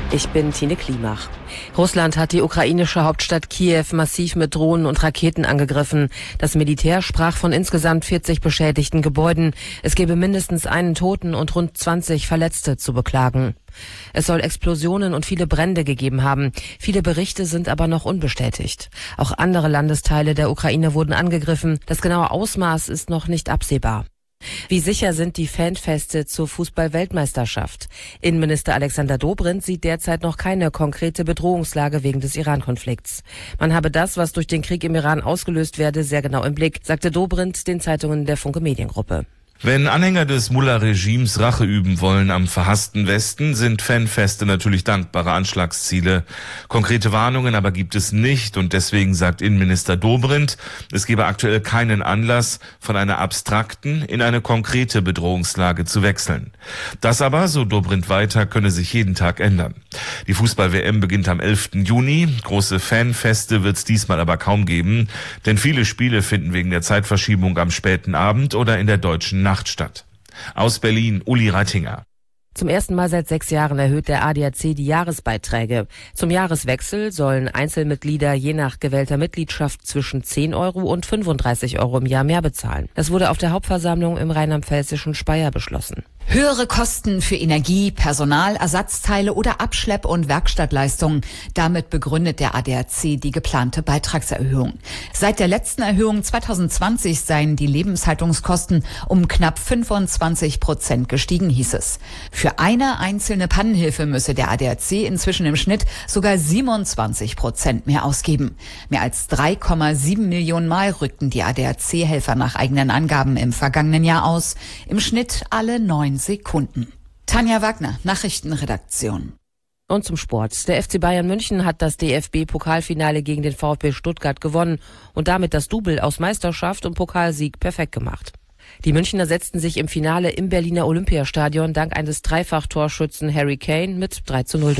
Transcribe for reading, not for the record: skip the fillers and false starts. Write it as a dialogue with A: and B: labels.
A: Ich bin Tine Klimach. Russland hat die ukrainische Hauptstadt Kiew massiv mit Drohnen und Raketen angegriffen. Das Militär sprach von insgesamt 40 beschädigten Gebäuden. Es gebe mindestens einen Toten und rund 20 Verletzte zu beklagen. Es soll Explosionen und viele Brände gegeben haben. Viele Berichte sind aber noch unbestätigt. Auch andere Landesteile der Ukraine wurden angegriffen. Das genaue Ausmaß ist noch nicht absehbar. Wie sicher sind die Fanfeste zur Fußball-Weltmeisterschaft? Innenminister Alexander Dobrindt sieht derzeit noch keine konkrete Bedrohungslage wegen des Iran-Konflikts. Man habe das, was durch den Krieg im Iran ausgelöst werde, sehr genau im Blick, sagte Dobrindt den Zeitungen der Funke Mediengruppe.
B: Wenn Anhänger des Mullah-Regimes Rache üben wollen am verhassten Westen, sind Fanfeste natürlich dankbare Anschlagsziele. Konkrete Warnungen aber gibt es nicht und deswegen sagt Innenminister Dobrindt, es gebe aktuell keinen Anlass, von einer abstrakten in eine konkrete Bedrohungslage zu wechseln. Das aber, so Dobrindt weiter, könne sich jeden Tag ändern. Die Fußball-WM beginnt am 11. Juni. Große Fanfeste wird es diesmal aber kaum geben, denn viele Spiele finden wegen der Zeitverschiebung am späten Abend oder in der deutschen Nacht statt. Aus Berlin, Uli Reitinger.
A: Zum ersten Mal seit 6 Jahren erhöht der ADAC die Jahresbeiträge. Zum Jahreswechsel sollen Einzelmitglieder je nach gewählter Mitgliedschaft zwischen 10 Euro und 35 Euro im Jahr mehr bezahlen. Das wurde auf der Hauptversammlung im rheinland-pfälzischen Speyer beschlossen.
C: Höhere Kosten für Energie, Personal, Ersatzteile oder Abschlepp- und Werkstattleistungen. Damit begründet der ADAC die geplante Beitragserhöhung. Seit der letzten Erhöhung 2020 seien die Lebenshaltungskosten um knapp 25% gestiegen, hieß es. Für eine einzelne Pannenhilfe müsse der ADAC inzwischen im Schnitt sogar 27% mehr ausgeben. Mehr als 3,7 Millionen Mal rückten die ADAC-Helfer nach eigenen Angaben im vergangenen Jahr aus. Im Schnitt alle 9 Sekunden. Tanja Wagner, Nachrichtenredaktion.
A: Und zum Sport. Der FC Bayern München hat das DFB-Pokalfinale gegen den VfB Stuttgart gewonnen und damit das Double aus Meisterschaft und Pokalsieg perfekt gemacht. Die Münchner setzten sich im Finale im Berliner Olympiastadion dank eines Dreifach-Torschützen Harry Kane mit 3:0